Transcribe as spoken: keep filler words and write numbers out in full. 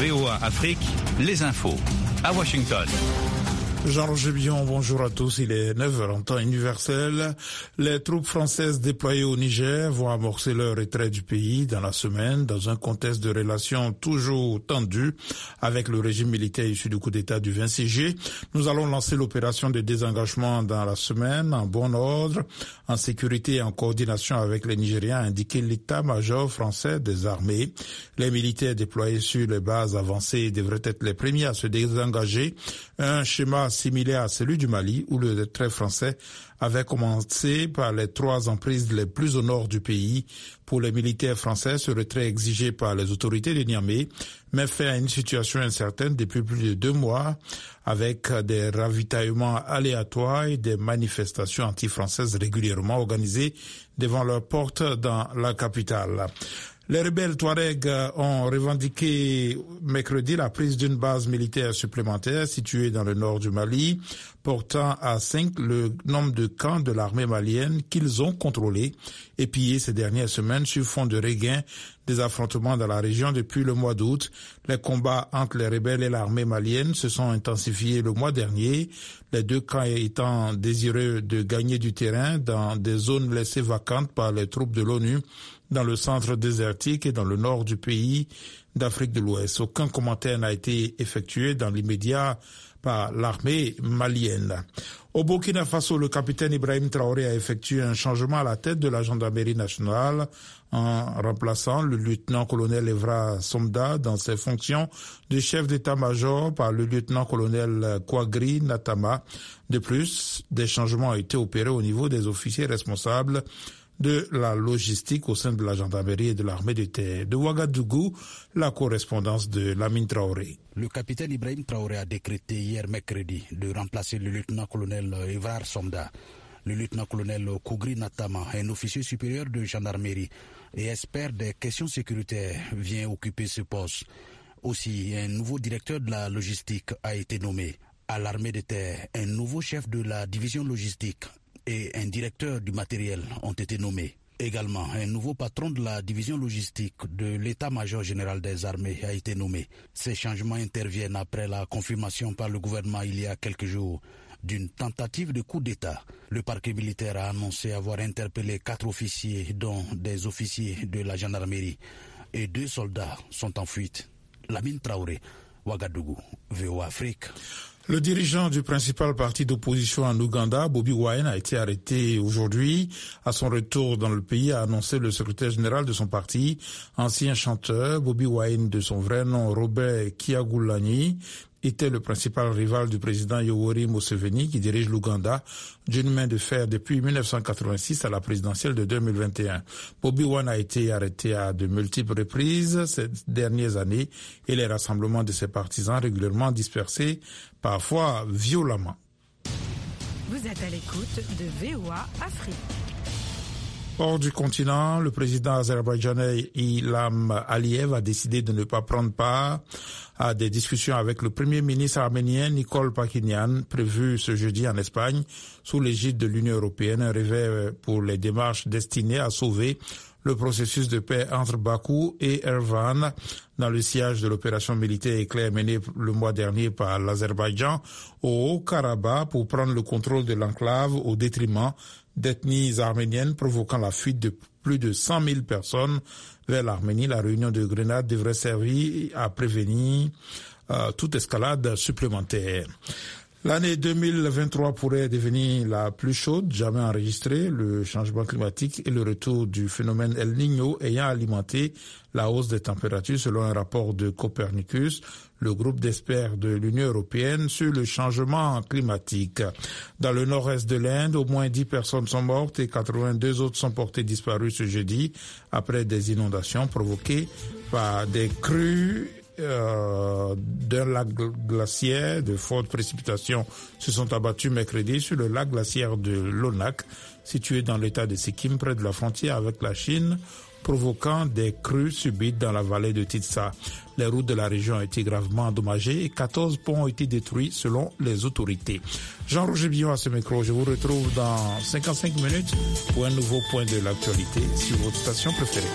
V O A Afrique, les infos à Washington. Jean-Roger Billon, bonjour à tous. Il est neuf heures en temps universel. Les troupes françaises déployées au Niger vont amorcer leur retrait du pays dans la semaine, dans un contexte de relations toujours tendues avec le régime militaire issu du coup d'État du vingt-six juillet. Nous allons lancer l'opération de désengagement dans la semaine, en bon ordre, en sécurité et en coordination avec les Nigériens, a indiqué l'état-major français des armées. Les militaires déployés sur les bases avancées devraient être les premiers à se désengager. Un schéma similaire à celui du Mali, où le retrait français avait commencé par les trois emprises les plus au nord du pays. Pour les militaires français, ce retrait exigé par les autorités de Niamey met fin à une situation incertaine depuis plus de deux mois, avec des ravitaillements aléatoires et des manifestations anti-françaises régulièrement organisées devant leurs portes dans la capitale. Les rebelles Touaregs ont revendiqué mercredi la prise d'une base militaire supplémentaire située dans le nord du Mali, portant à cinq le nombre de camps de l'armée malienne qu'ils ont contrôlés et pillés ces dernières semaines sur fond de regain des affrontements dans la région depuis le mois d'août. Les combats entre les rebelles et l'armée malienne se sont intensifiés le mois dernier, les deux camps étant désireux de gagner du terrain dans des zones laissées vacantes par les troupes de l'ONU dans le centre désertique et dans le nord du pays d'Afrique de l'Ouest. Aucun commentaire n'a été effectué dans l'immédiat par l'armée malienne. Au Burkina Faso, le capitaine Ibrahim Traoré a effectué un changement à la tête de la gendarmerie nationale en remplaçant le lieutenant-colonel Evra Somda dans ses fonctions de chef d'état-major par le lieutenant-colonel Kouagri Natama. De plus, des changements ont été opérés au niveau des officiers responsables de la logistique au sein de la gendarmerie et de l'armée de terre. De Ouagadougou, la correspondance de Lamine Traoré. Le capitaine Ibrahim Traoré a décrété hier mercredi de remplacer le lieutenant-colonel Evrar Somda. Le lieutenant-colonel Kougri Natama, un officier supérieur de gendarmerie et expert des questions sécuritaires, vient occuper ce poste. Aussi, un nouveau directeur de la logistique a été nommé. À l'armée de terre, un nouveau chef de la division logistique et un directeur du matériel ont été nommés. Également, un nouveau patron de la division logistique de l'état-major général des armées a été nommé. Ces changements interviennent après la confirmation par le gouvernement il y a quelques jours d'une tentative de coup d'État. Le parquet militaire a annoncé avoir interpellé quatre officiers, dont des officiers de la gendarmerie, et deux soldats sont en fuite. Lamine Traoré, Ouagadougou, V O A Afrique. Le dirigeant du principal parti d'opposition en Ouganda, Bobi Wine, a été arrêté aujourd'hui. À son retour dans le pays, a annoncé le secrétaire général de son parti, ancien chanteur. Bobi Wine, de son vrai nom Robert Kyagulanyi, était le principal rival du président Yoweri Museveni, qui dirige l'Ouganda d'une main de fer depuis mille neuf cent quatre-vingt-six à la présidentielle de deux mille vingt et un. Bobi Wine a été arrêté à de multiples reprises ces dernières années et les rassemblements de ses partisans régulièrement dispersés, parfois violemment. Vous êtes à l'écoute de V O A Afrique. Hors du continent, le président azerbaïdjanais Ilham Aliyev a décidé de ne pas prendre part à des discussions avec le premier ministre arménien Nikol Pakhinyan prévues ce jeudi en Espagne sous l'égide de l'Union européenne, un réveil pour les démarches destinées à sauver le processus de paix entre Bakou et Erevan dans le sillage de l'opération militaire éclair menée le mois dernier par l'Azerbaïdjan au Haut-Karabakh pour prendre le contrôle de l'enclave au détriment d'ethnies arméniennes, provoquant la fuite de plus de cent mille personnes vers l'Arménie. La réunion de Grenade devrait servir à prévenir euh, toute escalade supplémentaire. L'année deux mille vingt-trois pourrait devenir la plus chaude jamais enregistrée, le changement climatique et le retour du phénomène El Niño ayant alimenté la hausse des températures selon un rapport de Copernicus, le groupe d'experts de l'Union européenne sur le changement climatique. Dans le nord-est de l'Inde, au moins dix personnes sont mortes et quatre-vingt-deux autres sont portées disparues ce jeudi après des inondations provoquées par des crues Euh, d'un lac glaciaire. De fortes précipitations se sont abattues mercredi sur le lac glaciaire de Lonak, situé dans l'état de Sikkim, près de la frontière avec la Chine, provoquant des crues subites dans la vallée de Titsa. Les routes de la région ont été gravement endommagées et quatorze ponts ont été détruits selon les autorités. Jean-Roger Billon à ce micro. Je vous retrouve dans cinquante-cinq minutes pour un nouveau point de l'actualité sur votre station préférée.